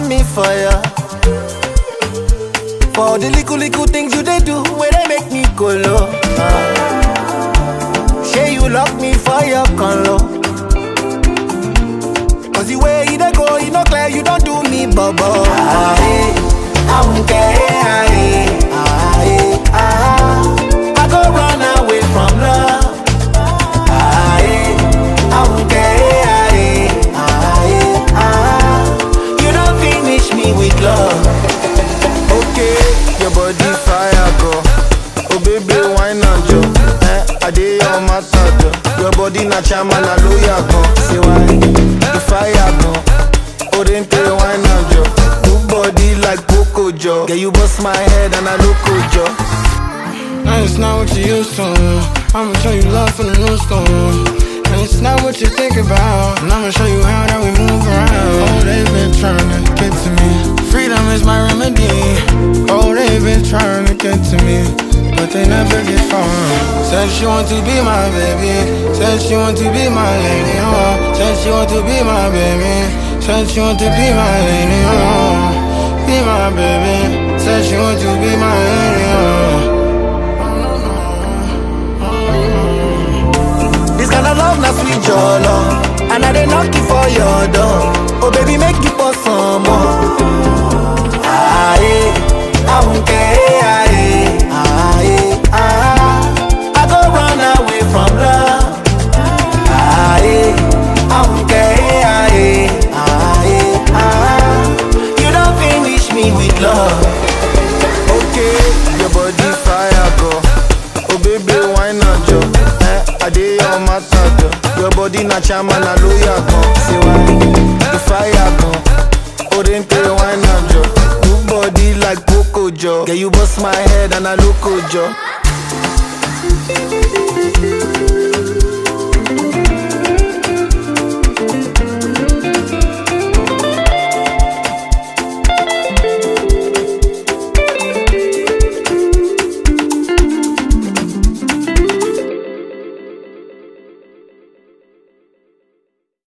burn me fire. For the little things you they do, where they make me go low. Say you lock me for your color. Cause the way you they go, you know clear, you don't do me bubble. I won't care. I go run away from love. I won't care. You don't finish me with love. Okay, your body fire go. Oh baby, why not jo? I dey your matter jo. Your body na chama na lawyer go. Say why? The fire go. Oh then play why not jo? Good body like Coco Jo. Yeah, you bust my head and I look jo. Now it's not what you used to. I'ma show you love from the new school. And it's not what you think about. And I'ma show you how that we move around. Oh, they've been trying to get to me. Freedom is my remedy. Oh, they've been trying to get to me, but they never get far. Said she want to be my baby. Said she want to be my lady. Oh, said she want to be my baby. Said she want to be my lady. Oh, be my baby. Said she want to be my lady. Oh. This kind of love, not sweet your love. And I dey knock you for your door. Oh baby, make you pour some more. I won't care. I go run away from love. I won't care. You don't finish me with love. Okay, your body fire go. Oh baby, why not jo? I dey your matter jo. Your body na chama na lawyer go. Say why? The fire go. Oh then play why not jo? Good body like Coco Jo. Yeah, you bust my head and I look jo.